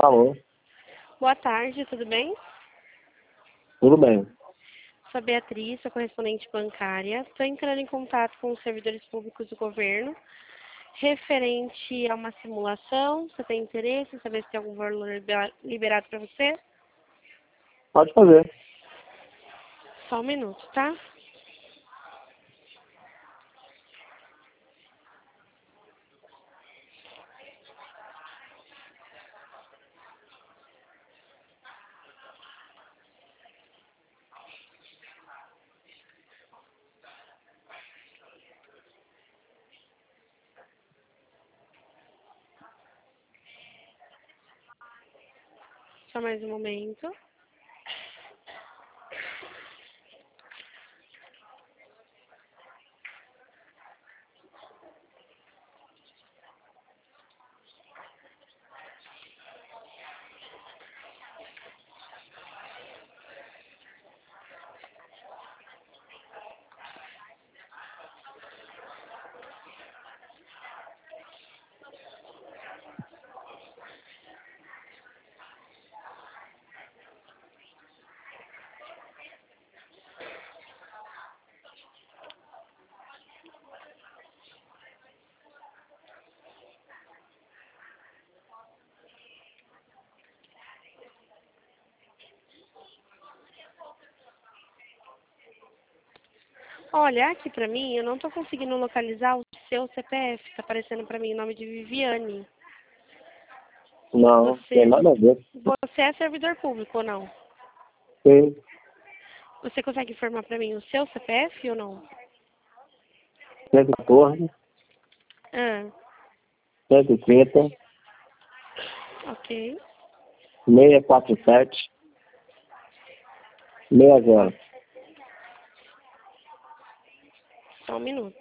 Alô, Boa tarde, tudo bem? tudo bem? Sou a Beatriz, sou correspondente bancária. Estou entrando em contato com os servidores públicos do governo referente a uma simulação. Você tem interesse em saber se tem algum valor liberado para você? Pode fazer. Só um minuto, tá? Só mais um momento. Olha, aqui pra mim, eu não tô conseguindo localizar o seu CPF. Tá aparecendo pra mim o nome de Viviane. Não, tem Você, nada a ver. você é servidor público ou não? Sim, Você consegue informar pra mim o seu CPF ou não? 114, Ah, 130, ok. 647, 60. Só um minuto.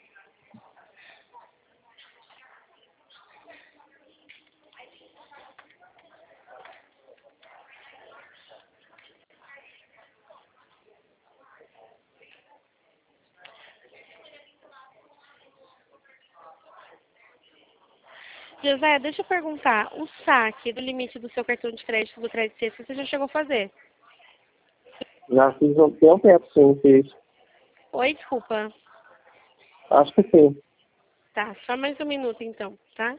José, deixa eu perguntar. O saque do limite do seu cartão de crédito do Crédito Safe, você já chegou a fazer? Já fiz tem um tempo, sim, fiz. Oi, desculpa. Acho que sim. Tá, só mais um minuto então, tá?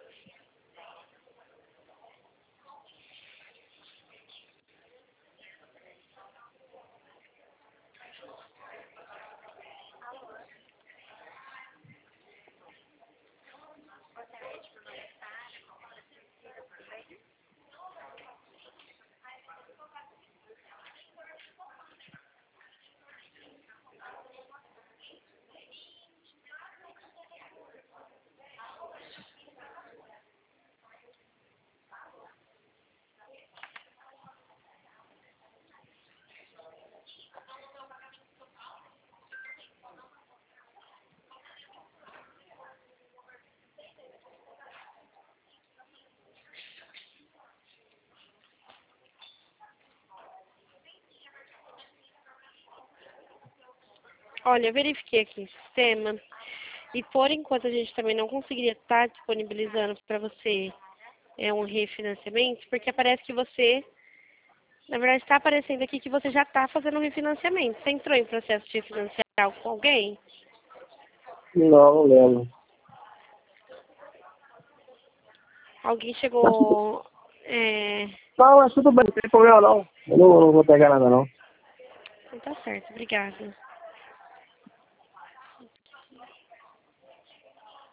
Olha, eu verifiquei aqui o sistema e por enquanto a gente também não conseguiria estar disponibilizando para você um refinanciamento, porque aparece que você, na verdade está aparecendo aqui que você já está fazendo um refinanciamento. Você entrou em processo de refinanciar com alguém? Não, não lembro. Alguém chegou... Não, mas tudo bem, não tem problema não. Eu não vou pegar nada não. Tá certo, obrigada.